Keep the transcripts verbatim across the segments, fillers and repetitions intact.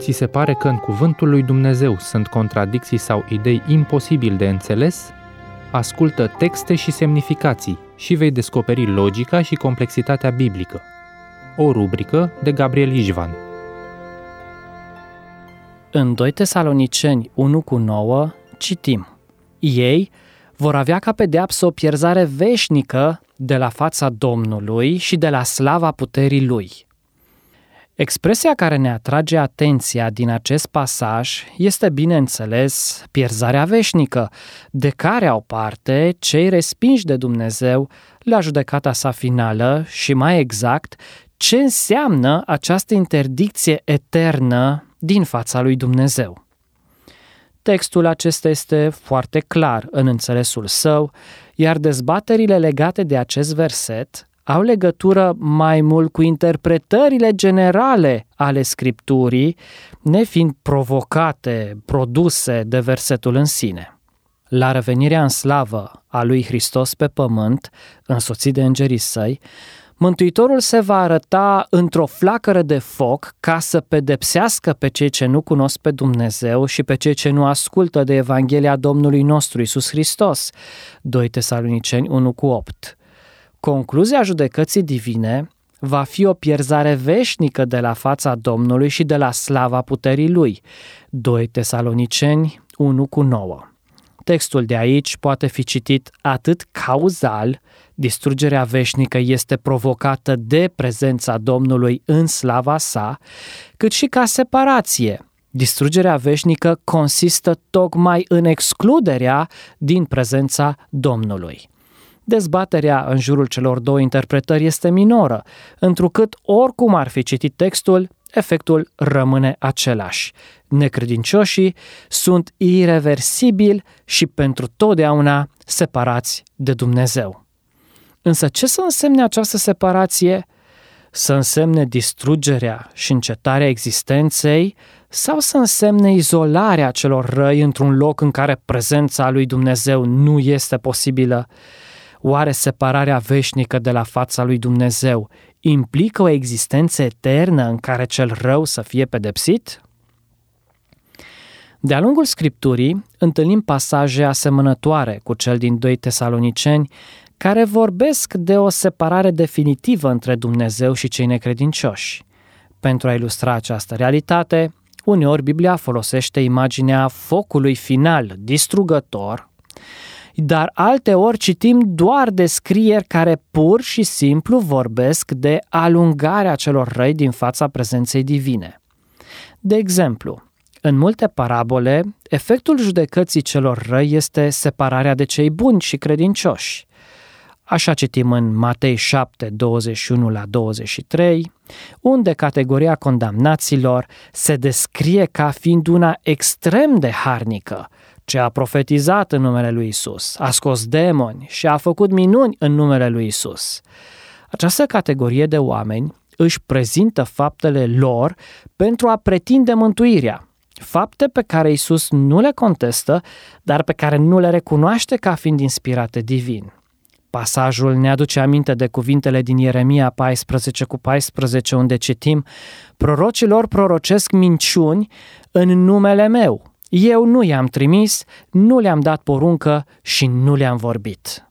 Ți se pare că în cuvântul lui Dumnezeu sunt contradicții sau idei imposibil de înțeles? Ascultă texte și semnificații și vei descoperi logica și complexitatea biblică. O rubrică de Gabriel Ișvan. În doi Tesaloniceni unu cu nouă citim: Ei vor avea ca pedeapsă o pierzare veșnică de la fața Domnului și de la slava puterii Lui. Expresia care ne atrage atenția din acest pasaj este, bineînțeles, pierzarea veșnică, de care au parte cei respinși de Dumnezeu la judecata sa finală și, mai exact, ce înseamnă această interdicție eternă din fața lui Dumnezeu. Textul acesta este foarte clar în înțelesul său, iar dezbaterile legate de acest verset au legătură mai mult cu interpretările generale ale Scripturii, nefiind provocate, produse de versetul în sine. La revenirea în slavă a lui Hristos pe pământ, însoțit de îngerii săi, Mântuitorul se va arăta într-o flacără de foc ca să pedepsească pe cei ce nu cunosc pe Dumnezeu și pe cei ce nu ascultă de Evanghelia Domnului nostru Iisus Hristos. doi Tesaloniceni unu cu opt. Concluzia judecății divine va fi o pierzare veșnică de la fața Domnului și de la slava puterii Lui. doi Tesaloniceni unu cu nouă. Textul de aici poate fi citit atât cauzal, distrugerea veșnică este provocată de prezența Domnului în slava sa, cât și ca separație. Distrugerea veșnică consistă tocmai în excluderea din prezența Domnului. Dezbaterea în jurul celor două interpretări este minoră, întrucât oricum ar fi citit textul, efectul rămâne același. Necredincioșii sunt ireversibili și pentru totdeauna separați de Dumnezeu. Însă ce să însemne această separație? Să însemne distrugerea și încetarea existenței sau să însemne izolarea celor răi într-un loc în care prezența lui Dumnezeu nu este posibilă? Oare separarea veșnică de la fața lui Dumnezeu implică o existență eternă în care cel rău să fie pedepsit? De-a lungul Scripturii întâlnim pasaje asemănătoare cu cel din doi Tesaloniceni, care vorbesc de o separare definitivă între Dumnezeu și cei necredincioși. Pentru a ilustra această realitate, uneori Biblia folosește imaginea focului final, distrugător, dar alteori citim doar descrieri care pur și simplu vorbesc de alungarea celor răi din fața prezenței divine. De exemplu, în multe parabole, efectul judecății celor răi este separarea de cei buni și credincioși. Așa citim în Matei șapte, douăzeci și unu la douăzeci și trei, unde categoria condamnaților se descrie ca fiind una extrem de harnică, ce a profetizat în numele lui Isus, a scos demoni și a făcut minuni în numele lui Isus. Această categorie de oameni își prezintă faptele lor pentru a pretinde mântuirea, fapte pe care Isus nu le contestă, dar pe care nu le recunoaște ca fiind inspirate divin. Pasajul ne aduce aminte de cuvintele din Ieremia paisprezece cu paisprezece, unde citim: prorocilor prorocesc minciuni în numele meu. Eu nu i-am trimis, nu le-am dat poruncă și nu le-am vorbit.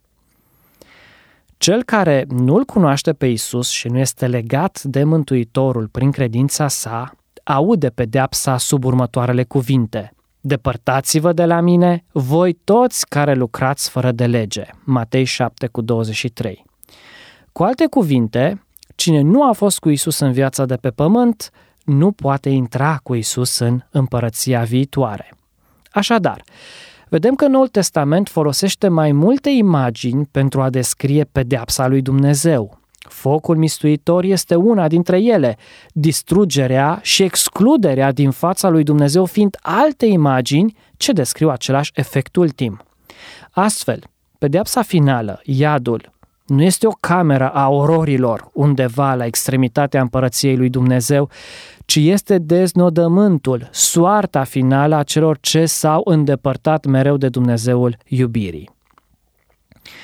Cel care nu-L cunoaște pe Isus și nu este legat de Mântuitorul prin credința sa, aude pedeapsa sub următoarele cuvinte: depărtați-vă de la mine, voi toți care lucrați fără de lege. Matei șapte cu douăzeci și trei. Cu alte cuvinte, cine nu a fost cu Isus în viața de pe pământ, nu poate intra cu Isus în împărăția viitoare. Așadar, vedem că Noul Testament folosește mai multe imagini pentru a descrie pedeapsa lui Dumnezeu. Focul mistuitor este una dintre ele, distrugerea și excluderea din fața lui Dumnezeu fiind alte imagini ce descriu același efect ultim. Astfel, pedeapsa finală, iadul, nu este o cameră a ororilor undeva la extremitatea împărăției lui Dumnezeu, ci este deznodământul, soarta finală a celor ce s-au îndepărtat mereu de Dumnezeul iubirii.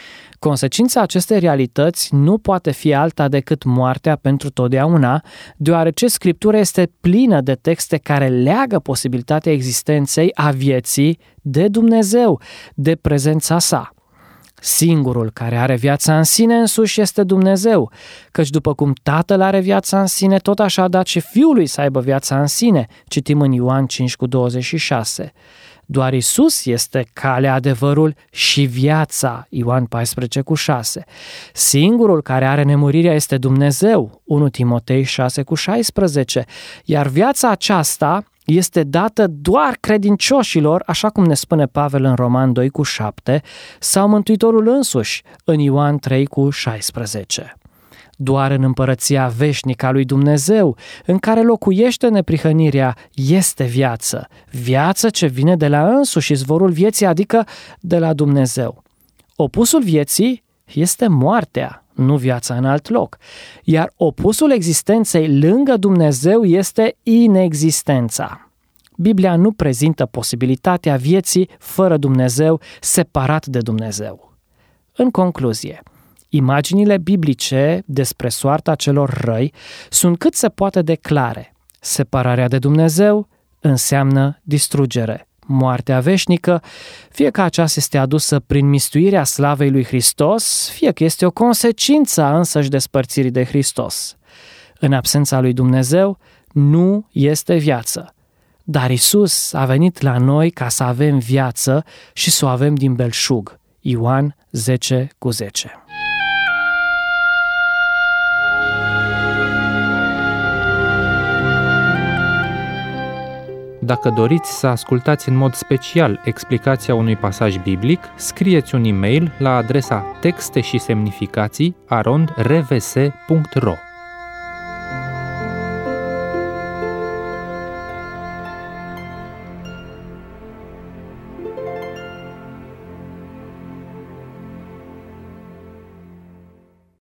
Consecința acestei realități nu poate fi alta decât moartea pentru totdeauna, deoarece Scriptura este plină de texte care leagă posibilitatea existenței a vieții de Dumnezeu, de prezența sa. Singurul care are viața în sine însuși este Dumnezeu, căci după cum Tatăl are viața în sine, tot așa a dat și Fiului să aibă viața în sine, citim în Ioan cinci cu douăzeci și șase. Doar Iisus este calea, adevărul și viața, Ioan paisprezece cu șase. Singurul care are nemurirea este Dumnezeu, unu Timotei șase cu șaisprezece, iar viața aceasta este dată doar credincioșilor, așa cum ne spune Pavel în Roman doi cu șapte, sau Mântuitorul însuși în Ioan trei cu șaisprezece. Doar în împărăția veșnică a lui Dumnezeu, în care locuiește neprihănirea, este viață, viață ce vine de la însuși izvorul vieții, adică de la Dumnezeu. Opusul vieții este moartea, nu viața în alt loc, iar opusul existenței lângă Dumnezeu este inexistența. Biblia nu prezintă posibilitatea vieții fără Dumnezeu, separat de Dumnezeu. În concluzie, imaginile biblice despre soarta celor răi sunt cât se poate de clare. Separarea de Dumnezeu înseamnă distrugere, moartea veșnică, fie că aceasta este adusă prin mistuirea slavei lui Hristos, fie că este o consecință a însăși despărțirii de Hristos. În absența lui Dumnezeu nu este viață, dar Iisus a venit la noi ca să avem viață și să o avem din belșug. Ioan zece cu zece. Dacă doriți să ascultați în mod special explicația unui pasaj biblic, scrieți un e-mail la adresa texte și semnificații arond r v s punct r o.